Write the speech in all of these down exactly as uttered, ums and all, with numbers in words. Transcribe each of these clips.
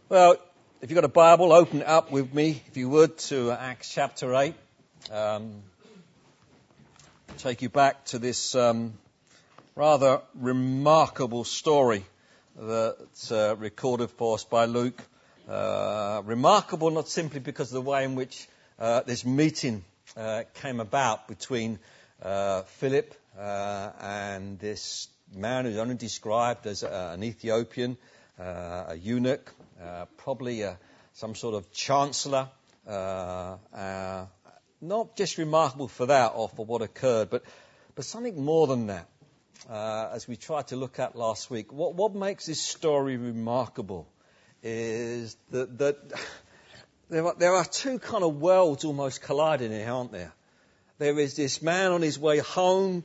Well, if you've got a Bible, open it up with me, if you would, to Acts chapter eight. Um, take you back to this um, rather remarkable story that's uh, recorded for us by Luke. Uh, remarkable not simply because of the way in which uh, this meeting uh, came about between uh, Philip uh, and this man who's only described as uh, an Ethiopian, uh, a eunuch, uh, probably uh, some sort of chancellor. Uh, uh, not just remarkable for that or for what occurred, but, but something more than that. Uh, as we tried to look at last week, what, what makes this story remarkable is that, that there, are, there are two kind of worlds almost colliding here, aren't there? There is this man on his way home,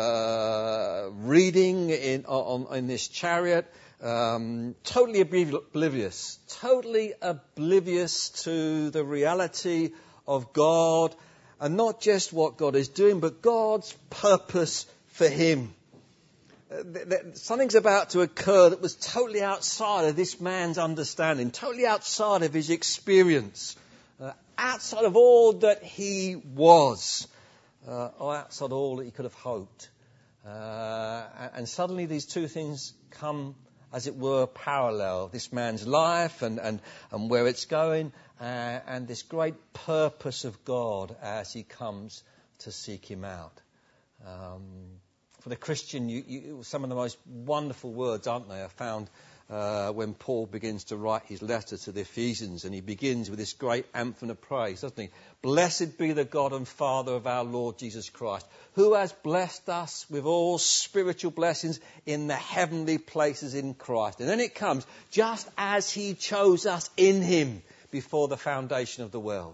uh, reading in, on, in this chariot, um, totally oblivious, totally oblivious to the reality of God, and not just what God is doing, but God's purpose for him. Something's about to occur that was totally outside of this man's understanding, totally outside of his experience, uh, outside of all that he was, uh, or outside of all that he could have hoped. Uh, and suddenly these two things come, as it were, parallel. This man's life and, and, and where it's going, uh, and this great purpose of God as he comes to seek him out. Um, For the Christian, you, you, some of the most wonderful words, aren't they, are found uh, when Paul begins to write his letter to the Ephesians, and he begins with this great anthem of praise, doesn't he? Blessed be the God and Father of our Lord Jesus Christ, who has blessed us with all spiritual blessings in the heavenly places in Christ. And then it comes, just as he chose us in him before the foundation of the world.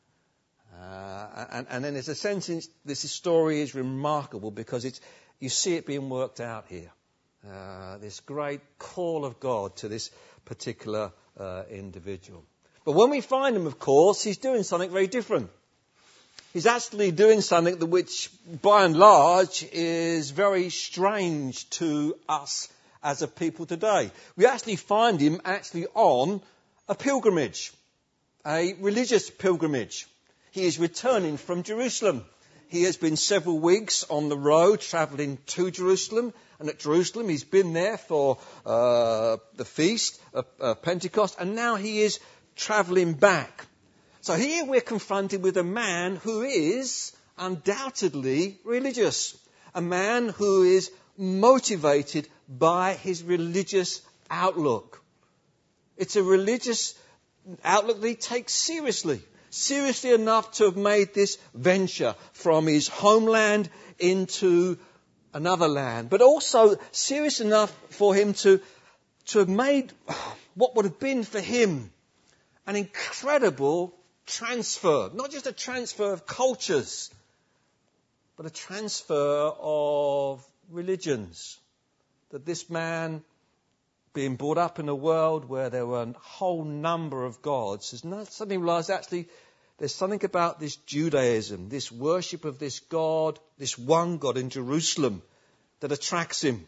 Uh, and, and then there's a sense in this story is remarkable because it's you see it being worked out here. Uh, this great call of God to this particular uh, individual. But when we find him, of course, he's doing something very different. He's actually doing something that which, by and large, is very strange to us as a people today. We actually find him actually on a pilgrimage, a religious pilgrimage. He is returning from Jerusalem. He has been several weeks on the road travelling to Jerusalem. And at Jerusalem, he's been there for uh, the feast of uh, Pentecost. And now he is travelling back. So here we're confronted with a man who is undoubtedly religious. A man who is motivated by his religious outlook. It's a religious outlook that he takes seriously. Seriously enough to have made this venture from his homeland into another land. But also serious enough for him to, to have made what would have been for him an incredible transfer. Not just a transfer of cultures, but a transfer of religions. That this man, being brought up in a world where there were a whole number of gods, has not suddenly realised actually there's something about this Judaism, this worship of this God, this one God in Jerusalem that attracts him.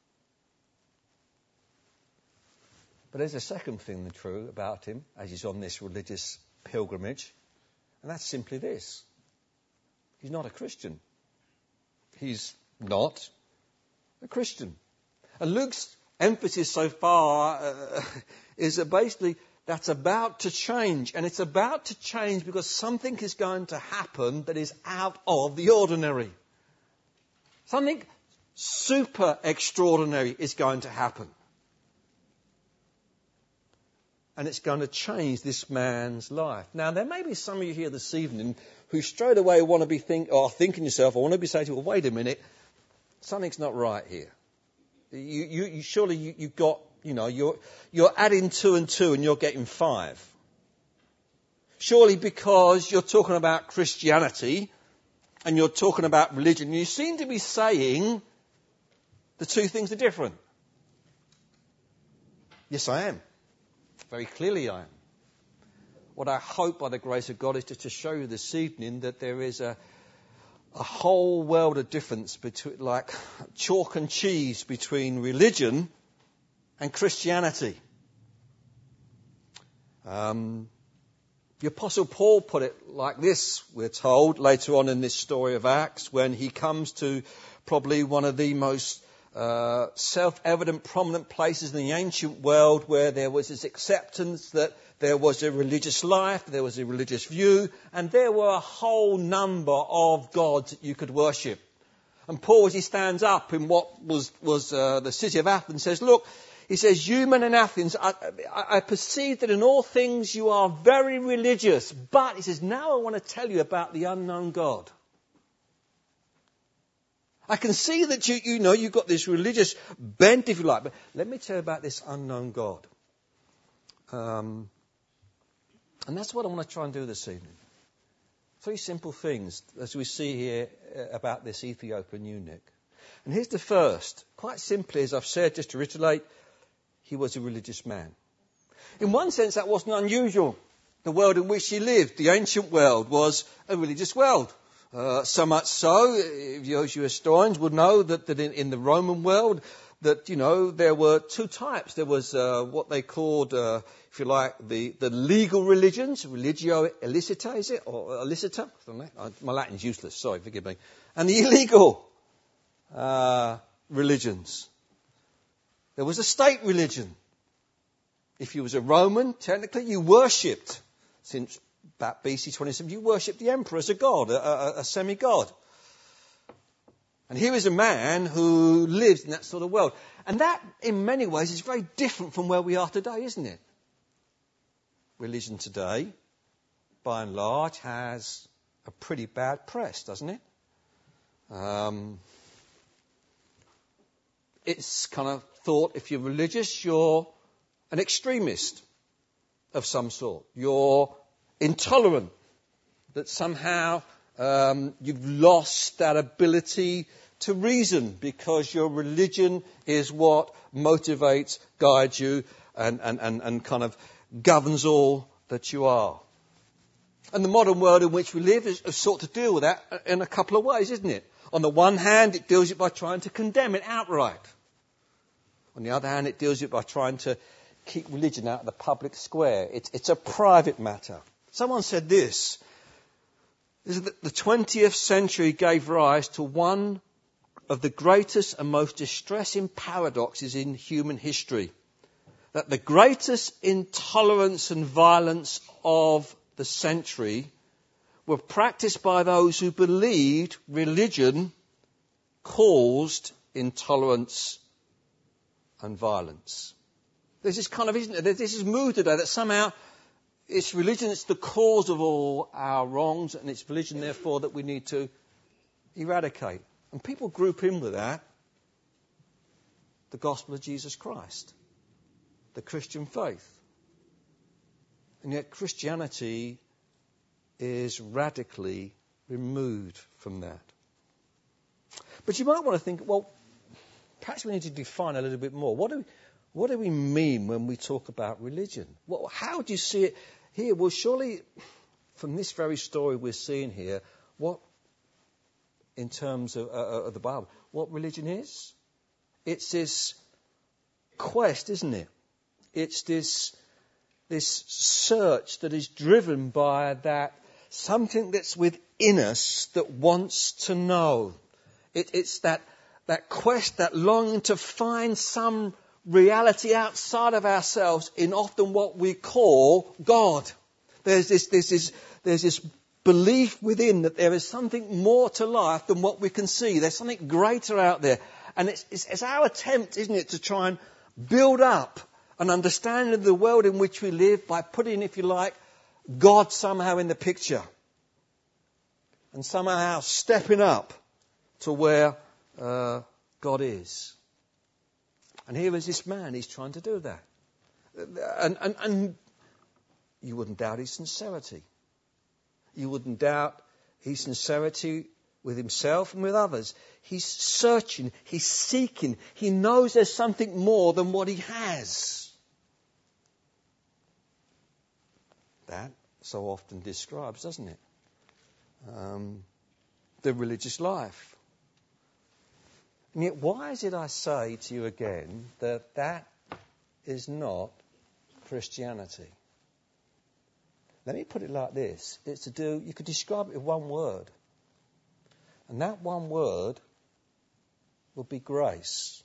But there's a second thing that's true about him as he's on this religious pilgrimage, and that's simply this. He's not a Christian. He's not a Christian. And Luke's emphasis so far uh, is that basically that's about to change. And it's about to change because something is going to happen that is out of the ordinary. Something super extraordinary is going to happen. And it's going to change this man's life. Now, there may be some of you here this evening who straight away want to be think, or thinking yourself, or want to be saying to you, well, wait a minute, something's not right here. You, you, you surely you, you've got, you know, you're, you're adding two and two and you're getting five. Surely because you're talking about Christianity and you're talking about religion, you seem to be saying the two things are different. Yes, I am. Very clearly I am. What I hope by the grace of God is just to show you this evening that there is a a whole world of difference between, like chalk and cheese between religion and Christianity. Um, the Apostle Paul put it like this, we're told, later on in this story of Acts, when he comes to probably one of the most uh, self-evident, prominent places in the ancient world where there was this acceptance that there was a religious life, there was a religious view, and there were a whole number of gods that you could worship. And Paul, as he stands up in what was, was uh, the city of Athens, says, look, he says, you men in Athens, I, I, I perceive that in all things you are very religious. But, he says, now I want to tell you about the unknown God. I can see that you, you know, you've got this religious bent, if you like. But let me tell you about this unknown God. Um, and that's what I want to try and do this evening. Three simple things, as we see here about this Ethiopian eunuch. And here's the first. Quite simply, as I've said, just to reiterate, he was a religious man. In one sense, that wasn't unusual. The world in which he lived, the ancient world, was a religious world. Uh, so much so, if you, as you historians would know, that, that in, in the Roman world, that, you know, there were two types. There was uh, what they called, uh, if you like, the, the legal religions, religio illicita, is it? Or illicita? I don't know. My Latin's useless, sorry, forgive me. And the illegal uh, religions. There was a state religion. If you was a Roman, technically you worshipped, since about B C twenty-seven, you worshipped the emperor as a god, a, a, a semi-god. And here is a man who lives in that sort of world. And that, in many ways, is very different from where we are today, isn't it? Religion today, by and large, has a pretty bad press, doesn't it? Um, it's kind of thought, if you're religious, you're an extremist of some sort. You're intolerant, that somehow um, you've lost that ability to reason because your religion is what motivates, guides you, and, and, and, and kind of governs all that you are. And the modern world in which we live is, is sought to deal with that in a couple of ways, isn't it? On the one hand, it deals with it by trying to condemn it outright. On the other hand, it deals with it by trying to keep religion out of the public square. It's, it's a private matter. Someone said this, is that the twentieth century gave rise to one of the greatest and most distressing paradoxes in human history. That the greatest intolerance and violence of the century were practiced by those who believed religion caused intolerance and violence. There's this kind of, isn't it, there's this mood today that somehow it's religion that's the cause of all our wrongs, and it's religion, therefore, that we need to eradicate. And people group in with that the gospel of Jesus Christ, the Christian faith. And yet Christianity is radically removed from that. But you might want to think, well, perhaps we need to define a little bit more. What do we, what do we mean when we talk about religion? Well, how do you see it here? Well, surely from this very story we're seeing here, what, in terms of, uh, of the Bible, what religion is? It's this quest, isn't it? It's this this search that is driven by that something that's within us that wants to know. It, it's that that quest, that longing to find some reality outside of ourselves in often what we call God. There's this, there's this, there's this belief within that there is something more to life than what we can see. There's something greater out there. And it's, it's, it's our attempt, isn't it, to try and build up an understanding of the world in which we live by putting, if you like, God somehow in the picture. And somehow stepping up to where uh, God is. And here is this man, he's trying to do that. And, and, and you wouldn't doubt his sincerity. You wouldn't doubt his sincerity with himself and with others. He's searching, he's seeking, he knows there's something more than what he has. That so often describes, doesn't it, um, the religious life. And yet, why is it I say to you again that that is not Christianity? Let me put it like this. It's to do, you could describe it with one word. And that one word would be grace.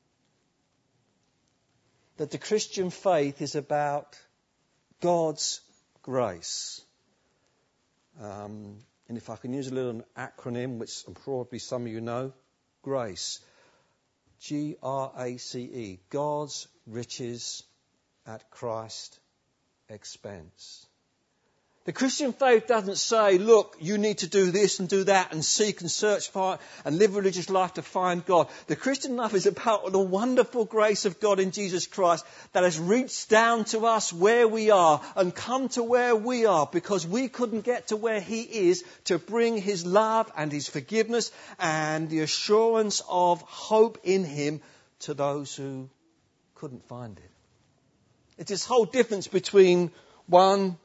That the Christian faith is about God's grace. Um, and if I can use a little acronym, which probably some of you know, GRACE. G R A C E. God's riches at Christ's expense. The Christian faith doesn't say, look, you need to do this and do that and seek and search for it and live a religious life to find God. The Christian life is about the wonderful grace of God in Jesus Christ that has reached down to us where we are and come to where we are because we couldn't get to where He is to bring His love and His forgiveness and the assurance of hope in Him to those who couldn't find it. It's this whole difference between one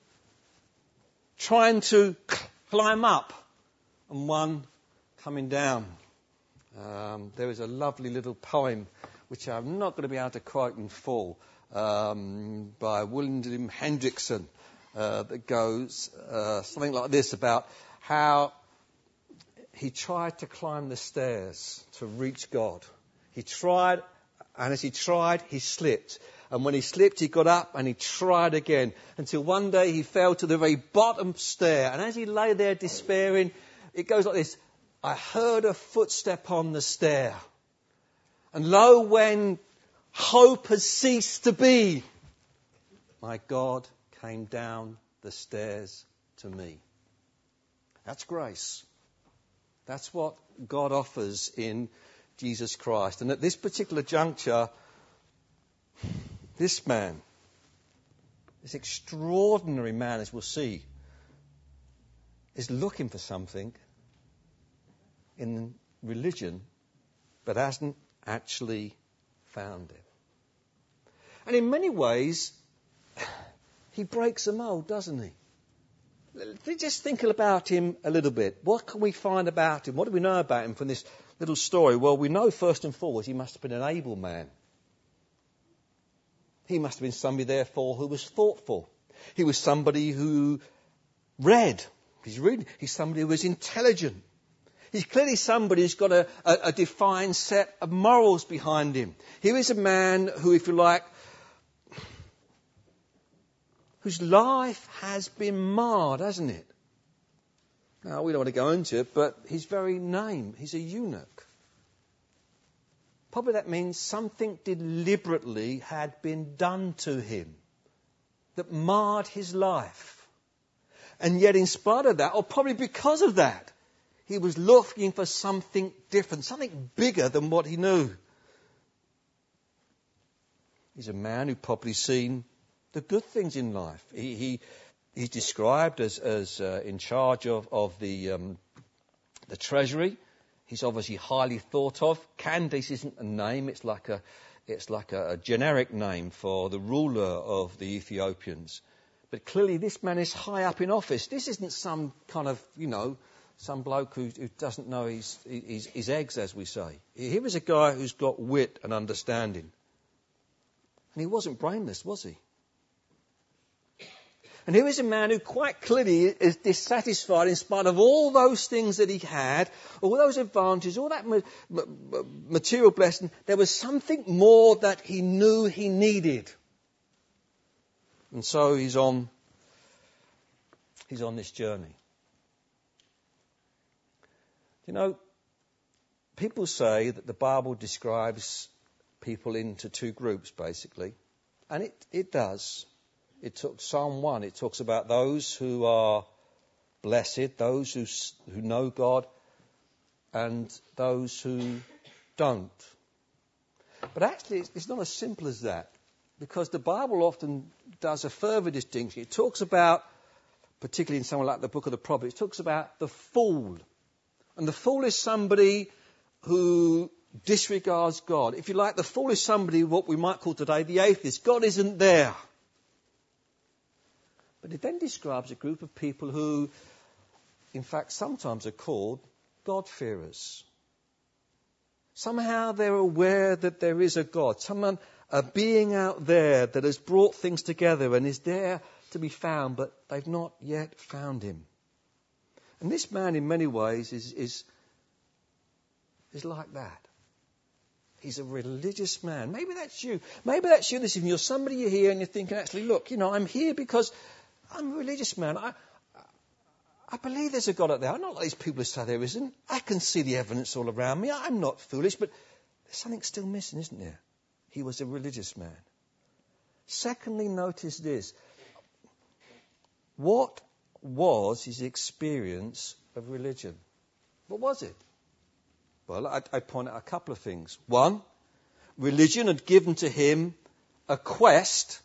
trying to climb up and one coming down. Um, there is a lovely little poem which I'm not going to be able to quote in full um, by William Hendrickson uh, that goes uh, something like this about how he tried to climb the stairs to reach God. He tried, and as he tried, he slipped. And when he slipped, he got up and he tried again until one day he fell to the very bottom stair. And as he lay there despairing, it goes like this. I heard a footstep on the stair. And lo, when hope has ceased to be, my God came down the stairs to me. That's grace. That's what God offers in Jesus Christ. And at this particular juncture, this man, this extraordinary man, as we'll see, is looking for something in religion, but hasn't actually found it. And in many ways, he breaks the mould, doesn't he? Just think about him a little bit. What can we find about him? What do we know about him from this little story? Well, we know first and foremost he must have been an able man. He must have been somebody, therefore, who was thoughtful. He was somebody who read. He's reading. He's somebody who was intelligent. He's clearly somebody who's got a, a, a defined set of morals behind him. Here is a man who, if you like, whose life has been marred, hasn't it? Now, we don't want to go into it, but his very name, he's a eunuch. Probably that means something deliberately had been done to him that marred his life. And yet in spite of that, or probably because of that, he was looking for something different, something bigger than what he knew. He's a man who probably seen the good things in life. He, he he's described as as uh, in charge of of the um, the treasury. He's obviously highly thought of. Candace isn't a name; it's like a it's like a, a generic name for the ruler of the Ethiopians. But clearly, this man is high up in office. This isn't some kind of you know some bloke who, who doesn't know his, his his eggs, as we say. Here is a guy who's got wit and understanding, and he wasn't brainless, was he? And here is a man who quite clearly is dissatisfied in spite of all those things that he had, all those advantages, all that ma- ma- material blessing. There was something more that he knew he needed. And so he's on, he's on this journey. You know, people say that the Bible describes people into two groups, basically. And it, it does. It took Psalm one. It talks about those who are blessed, those who who know God, and those who don't. But actually, it's, it's not as simple as that, because the Bible often does a further distinction. It talks about, particularly in somewhere like the book of the Proverbs, it talks about the fool. And the fool is somebody who disregards God. If you like, the fool is somebody, what we might call today, the atheist. God isn't there. But it then describes a group of people who, in fact, sometimes are called God-fearers. Somehow they're aware that there is a God, someone, a being out there that has brought things together and is there to be found, but they've not yet found him. And this man, in many ways, is, is, is like that. He's a religious man. Maybe that's you. Maybe that's you. Listen, you're somebody you're here and you're thinking, actually, look, you know, I'm here because I'm a religious man. I, I believe there's a God out there. I'm not like these people who say there isn't. I can see the evidence all around me. I'm not foolish, but there's something still missing, isn't there? He was a religious man. Secondly, notice this. What was his experience of religion? What was it? Well, I, I point out a couple of things. One, religion had given to him a quest,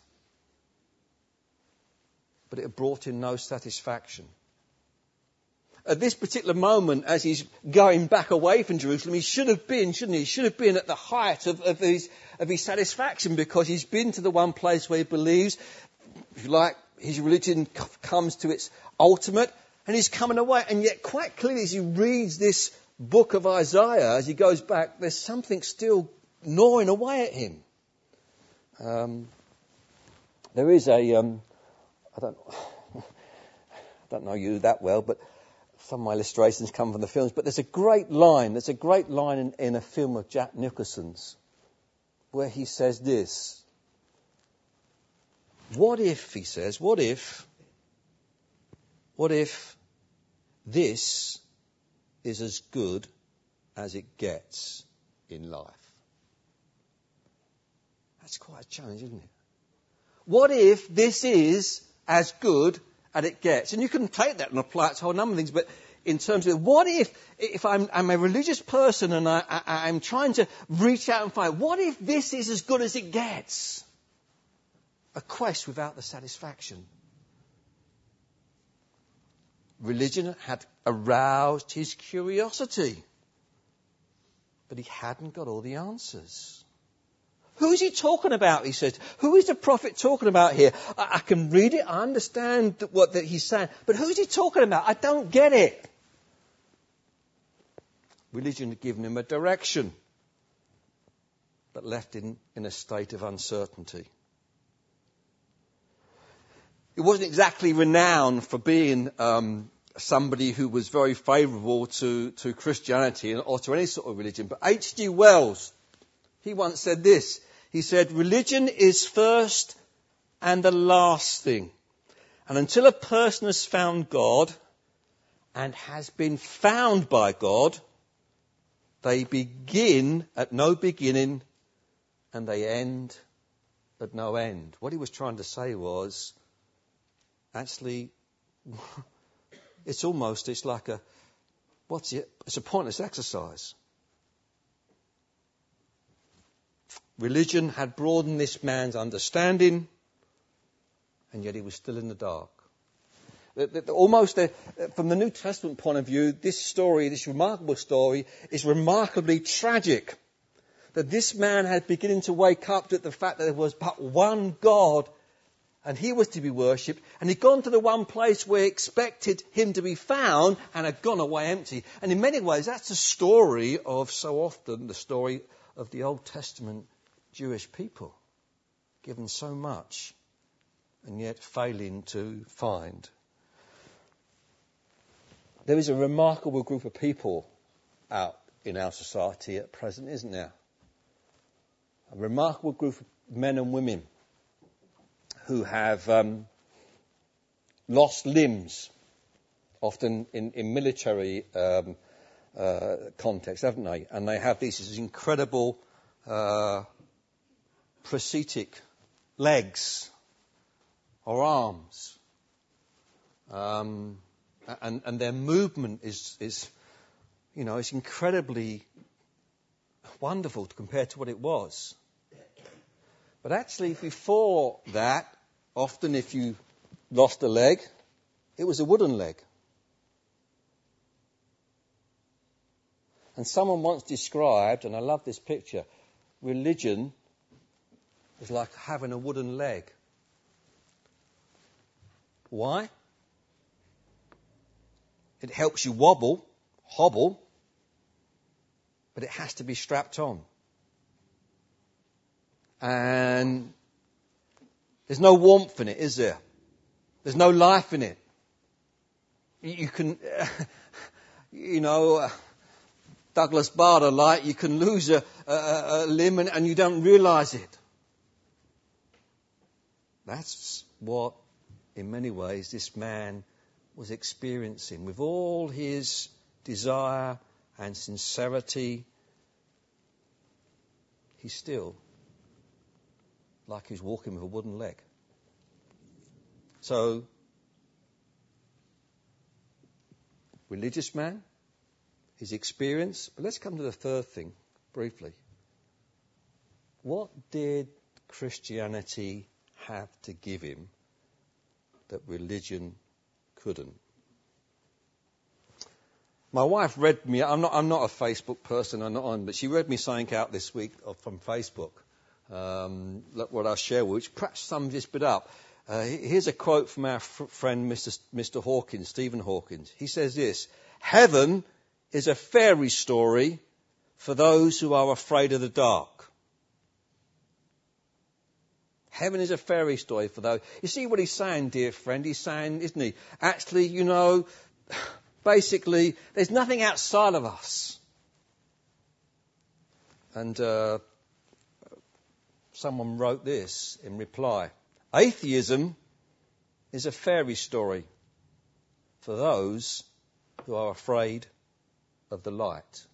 but it had brought him no satisfaction. At this particular moment, as he's going back away from Jerusalem, he should have been, shouldn't he? He should have been at the height of, of, his, of his satisfaction, because he's been to the one place where he believes, if you like, his religion c- comes to its ultimate, and he's coming away. And yet, quite clearly, as he reads this book of Isaiah, as he goes back, there's something still gnawing away at him. Um, there is a, um, I don't, I don't know you that well, but some of my illustrations come from the films. But there's a great line. There's a great line in, in a film of Jack Nicholson's where he says this. What if, he says, what if, what if this is as good as it gets in life? That's quite a challenge, isn't it? What if this is as good as it gets? And you can take that and apply it to a whole number of things, but in terms of what if, if I'm, I'm a religious person and I, I, I'm trying to reach out and find, what if this is as good as it gets? A quest without the satisfaction. Religion had aroused his curiosity, but he hadn't got all the answers. Who is he talking about, he says? Who is the prophet talking about here? I, I can read it, I understand what that he's saying, but who is he talking about? I don't get it. Religion had given him a direction, but left him in a state of uncertainty. He wasn't exactly renowned for being um, somebody who was very favourable to, to Christianity or to any sort of religion. But H G Wells, he once said this. He said, religion is first and the last thing. And until a person has found God and has been found by God, they begin at no beginning and they end at no end. What he was trying to say was, actually, it's almost, it's like a, what's it? It's a pointless exercise. Religion had broadened this man's understanding, and yet he was still in the dark. Almost a, from the New Testament point of view, this story, this remarkable story, is remarkably tragic. That this man had beginning to wake up to the fact that there was but one God, and he was to be worshipped, and he'd gone to the one place where he expected him to be found, and had gone away empty. And in many ways, that's the story of, so often, the story of the Old Testament Jewish people, given so much, and yet failing to find. There is a remarkable group of people out in our society at present, isn't there? A remarkable group of men and women who have um, lost limbs, often in, in military um, uh, context, haven't they? And they have these, these incredible uh, prosthetic legs or arms. Um, and, and their movement is, is, you know, it's incredibly wonderful compared to what it was. But actually, before that, often if you lost a leg, it was a wooden leg. And someone once described, and I love this picture, religion was like having a wooden leg. Why? It helps you wobble, hobble, but it has to be strapped on. And there's no warmth in it, is there? There's no life in it. You can, you know, uh, Douglas Bader, like, you can lose a, a, a limb and, and you don't realize it. That's what, in many ways, this man was experiencing. With all his desire and sincerity, he's still like he's walking with a wooden leg. So, religious man, his experience. But let's come to the third thing, briefly. What did Christianity have to give him that religion couldn't? My wife read me, I'm not, I'm not a Facebook person, I'm not on, but she read me something out this week from Facebook, um, what I'll share, which perhaps sums this bit up. Uh, here's a quote from our f- friend Mister Mister Hawkins, Stephen Hawkins. He says this: "Heaven is a fairy story for those who are afraid of the dark." Heaven is a fairy story for those. You see what he's saying, dear friend? He's saying, isn't he? Actually, you know, basically, there's nothing outside of us. And uh, someone wrote this in reply: "Atheism is a fairy story for those who are afraid of the light."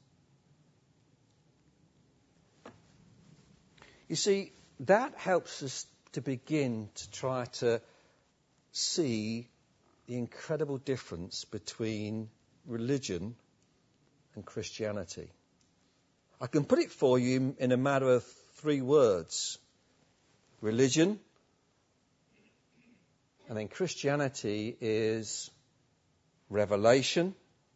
You see, that helps us to begin to try to see the incredible difference between religion and Christianity. I can put it for you in a matter of three words: religion, and then Christianity is revelation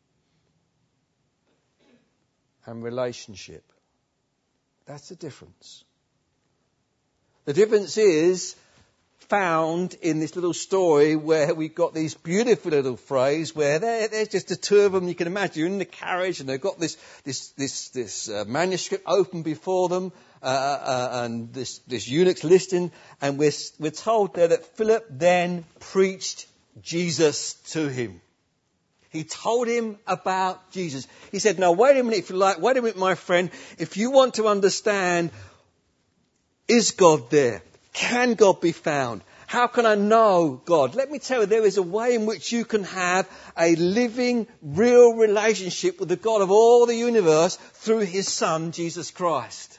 and relationship. That's the difference. The difference is found in this little story where we've got these beautiful little phrase where there's just the two of them. You can imagine you're in the carriage and they've got this this this this uh, manuscript open before them, uh, uh, and this this eunuch's listening, and we're we're told there that Philip then preached Jesus to him. He told him about Jesus. He said, "Now wait a minute, if you like, wait a minute, my friend. If you want to understand, is God there? Can God be found? How can I know God? Let me tell you, there is a way in which you can have a living, real relationship with the God of all the universe through his Son, Jesus Christ."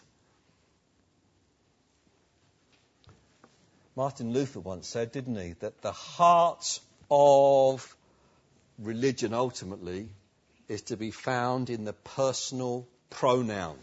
Martin Luther once said, didn't he, that the heart of religion ultimately is to be found in the personal pronoun.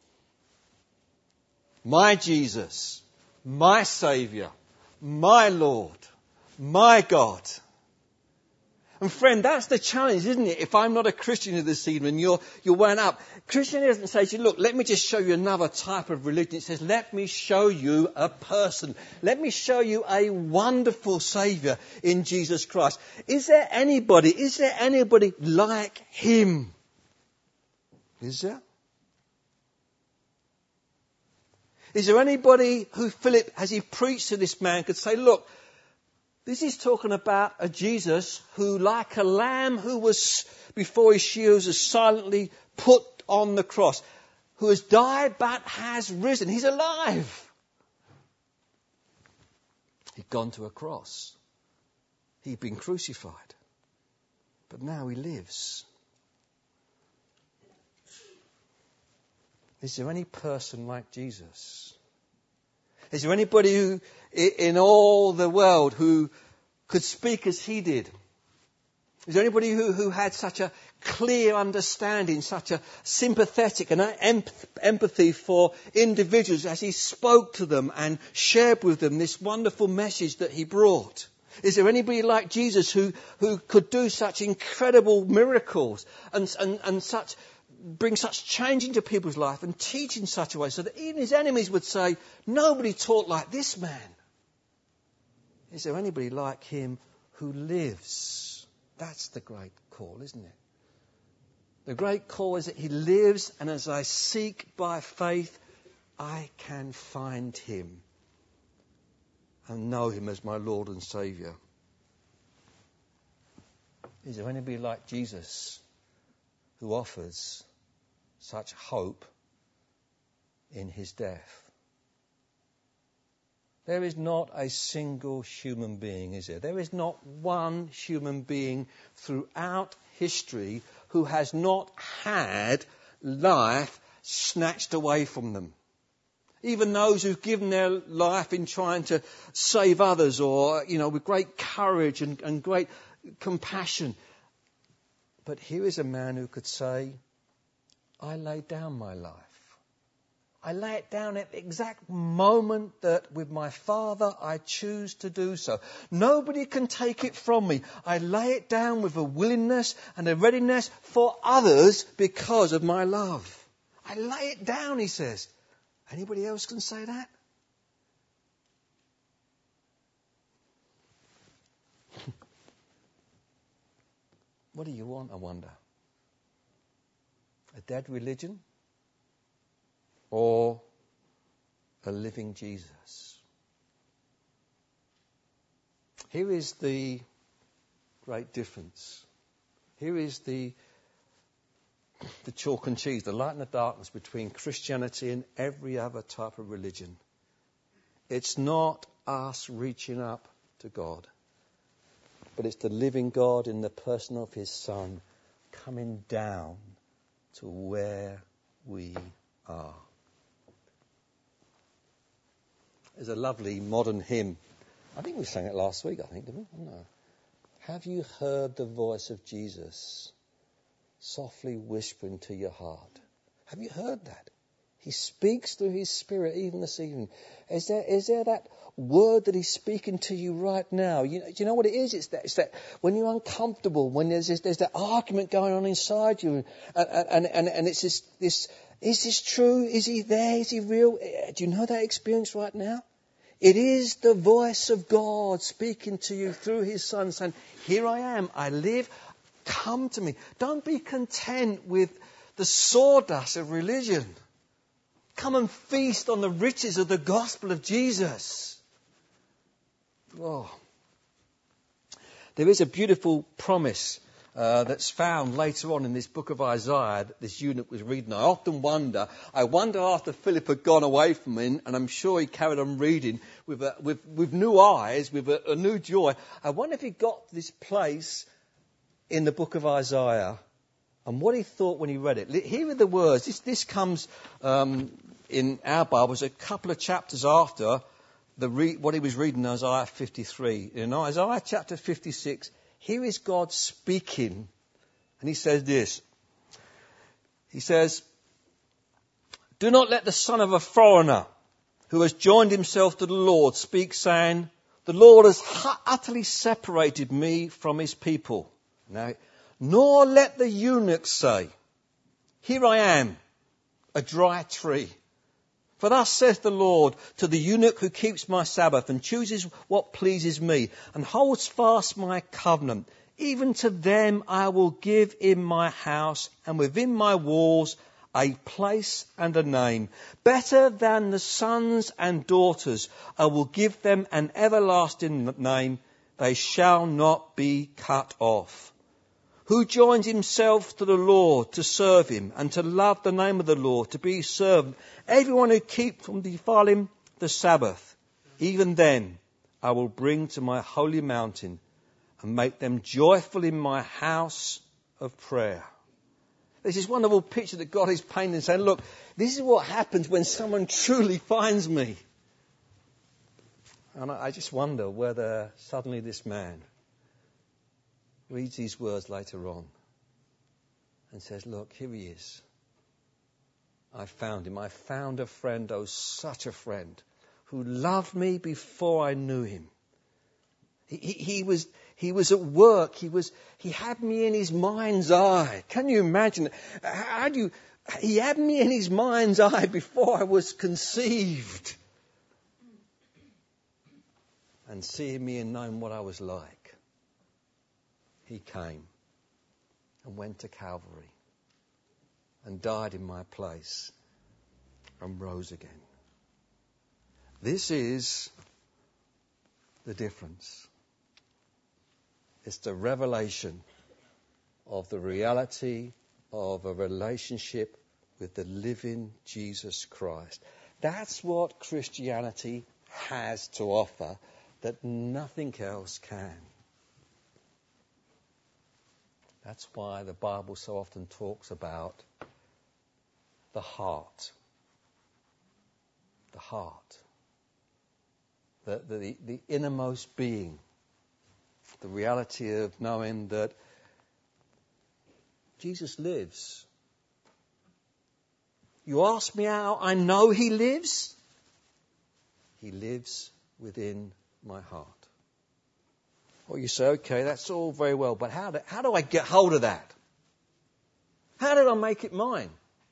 My Jesus, my Saviour, my Lord, my God. And friend, that's the challenge, isn't it? If I'm not a Christian this evening, you're, you're wound up. Christianity doesn't say to you, look, let me just show you another type of religion. It says, let me show you a person. Let me show you a wonderful Saviour in Jesus Christ. Is there anybody, is there anybody like him? Is there? Is there anybody who Philip, as he preached to this man, could say, look, this is talking about a Jesus who, like a lamb who was before his shears, was silently put on the cross, who has died but has risen. He's alive. He'd gone to a cross. He'd been crucified. But now he lives. Is there any person like Jesus? Is there anybody who, in all the world, who could speak as he did? Is there anybody who, who had such a clear understanding, such a sympathetic and empathy for individuals as he spoke to them and shared with them this wonderful message that he brought? Is there anybody like Jesus who, who could do such incredible miracles and, and, and such bring such change into people's life and teach in such a way so that even his enemies would say, nobody taught like this man? Is there anybody like him who lives? That's the great call, isn't it? The great call is that he lives, and as I seek by faith, I can find him and know him as my Lord and Saviour. Is there anybody like Jesus who offers such hope in his death? There is not a single human being, is there? There is not one human being throughout history who has not had life snatched away from them. Even those who've given their life in trying to save others, or, you know, with great courage and, and great compassion. But here is a man who could say, I laid down my life. I lay it down at the exact moment that with my Father I choose to do so. Nobody can take it from me. I lay it down with a willingness and a readiness for others because of my love. I lay it down, he says. Anybody else can say that? What do you want, I wonder? A dead religion? Or a living Jesus? Here is the great difference. Here is the the chalk and cheese, the light and the darkness between Christianity and every other type of religion. It's not us reaching up to God, but it's the living God in the person of his Son coming down to where we are. There's a lovely modern hymn. I think we sang it last week, I think, didn't we? No. Have you heard the voice of Jesus softly whispering to your heart? Have you heard that? He speaks through his Spirit even this evening. Is there, is there that word that he's speaking to you right now? You know, do you know what it is? It's that, it's that when you're uncomfortable, when there's this, there's that argument going on inside you, and, and, and, and it's this, this, is this true? Is he there? Is he real? Do you know that experience right now? It is the voice of God speaking to you through his Son, saying, here I am, I live, come to me. Don't be content with the sawdust of religion. Come and feast on the riches of the gospel of Jesus. Oh. There is a beautiful promise uh, that's found later on in this book of Isaiah that this eunuch was reading. I often wonder, I wonder after Philip had gone away from him, and I'm sure he carried on reading with a, with, with new eyes, with a, a new joy. I wonder if he got to this place in the book of Isaiah and what he thought when he read it. Here are the words. This, this comes um, in our Bibles a couple of chapters after the re- what he was reading in Isaiah fifty-three. In Isaiah chapter fifty-six, here is God speaking, and he says this. He says, do not let the son of a foreigner who has joined himself to the Lord speak, saying, the Lord has utterly separated me from his people. Now, nor let the eunuch say, here I am, a dry tree. For thus saith the Lord to the eunuch who keeps my Sabbath and chooses what pleases me and holds fast my covenant. Even to them I will give in my house and within my walls a place and a name. Better than the sons and daughters, I will give them an everlasting name. They shall not be cut off. Who joins himself to the Lord to serve him and to love the name of the Lord, to be his servant. Everyone who keeps from defiling the Sabbath, even then I will bring to my holy mountain and make them joyful in my house of prayer. There's this wonderful picture that God is painting and saying, look, this is what happens when someone truly finds me. And I just wonder whether suddenly this man reads these words later on and says, look, here he is. I found him. I found a friend, oh, such a friend, who loved me before I knew him. He, he, he was he was at work. He was he had me in his mind's eye. Can you imagine? How do you? He had me in his mind's eye before I was conceived. And seeing me and knowing what I was like, he came and went to Calvary and died in my place and rose again. This is the difference. It's the revelation of the reality of a relationship with the living Jesus Christ. That's what Christianity has to offer that nothing else can. That's why the Bible so often talks about the heart. The heart. The, the, the innermost being. The reality of knowing that Jesus lives. You ask me how I know he lives? He lives within my heart. Well, you say, okay, that's all very well, but how do, how do I get hold of that? How did I make it mine?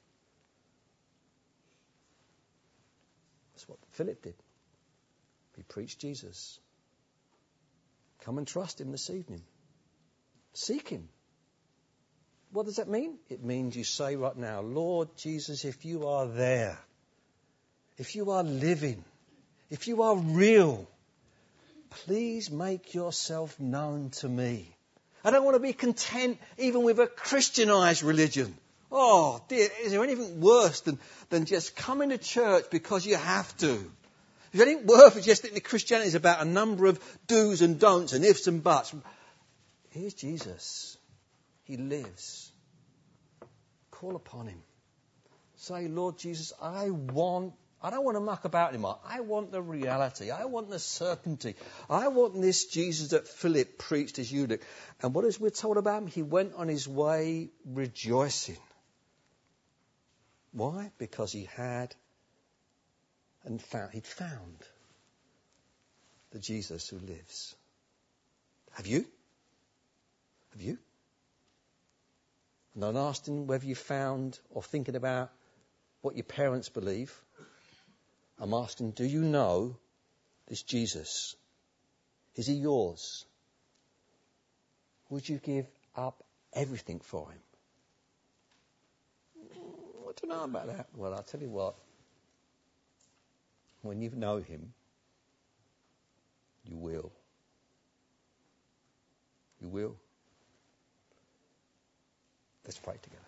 That's what Philip did. He preached Jesus. Come and trust him this evening. Seek him. What does that mean? It means you say right now, Lord Jesus, if you are there, if you are living, if you are real, please make yourself known to me. I don't want to be content even with a Christianized religion. Oh, dear, is there anything worse than, than just coming to church because you have to? Is there anything worse than just thinking Christianity is about a number of do's and don'ts and ifs and buts? Here's Jesus. He lives. Call upon him. Say, Lord Jesus, I want I don't want to muck about anymore. I want the reality. I want the certainty. I want this Jesus that Philip preached as eunuch. And what is we're told about him? He went on his way rejoicing. Why? Because he had and found, he'd found the Jesus who lives. Have you? Have you? And I'm asking whether you found or thinking about what your parents believe. I'm asking, do you know this Jesus? Is he yours? Would you give up everything for him? I don't know about that. Well, I'll tell you what. When you know him, you will. You will. Let's pray together.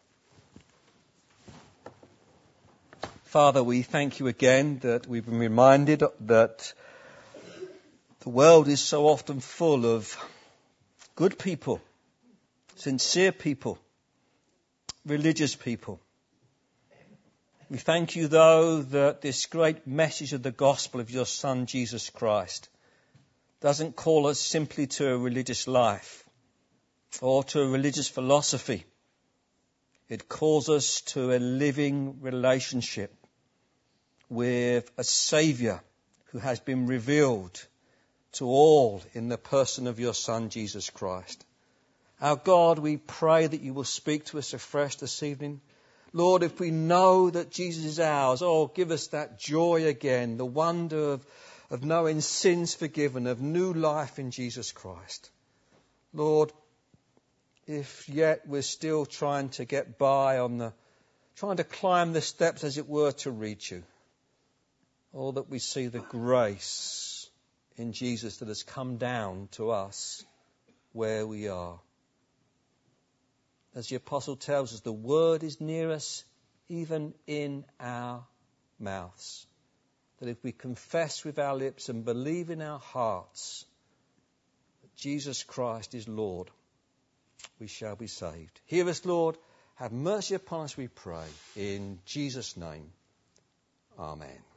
Father, we thank you again that we've been reminded that the world is so often full of good people, sincere people, religious people. We thank you, though, that this great message of the gospel of your Son, Jesus Christ, doesn't call us simply to a religious life or to a religious philosophy. It calls us to a living relationship with a Saviour who has been revealed to all in the person of your Son, Jesus Christ. Our God, we pray that you will speak to us afresh this evening. Lord, if we know that Jesus is ours, oh, give us that joy again, the wonder of, of knowing sins forgiven, of new life in Jesus Christ. Lord, if yet we're still trying to get by on the, trying to climb the steps, as it were, to reach you, oh, that we see the grace in Jesus that has come down to us where we are. As the apostle tells us, the word is near us, even in our mouths. That if we confess with our lips and believe in our hearts that Jesus Christ is Lord, we shall be saved. Hear us, Lord. Have mercy upon us, we pray. In Jesus' name, amen.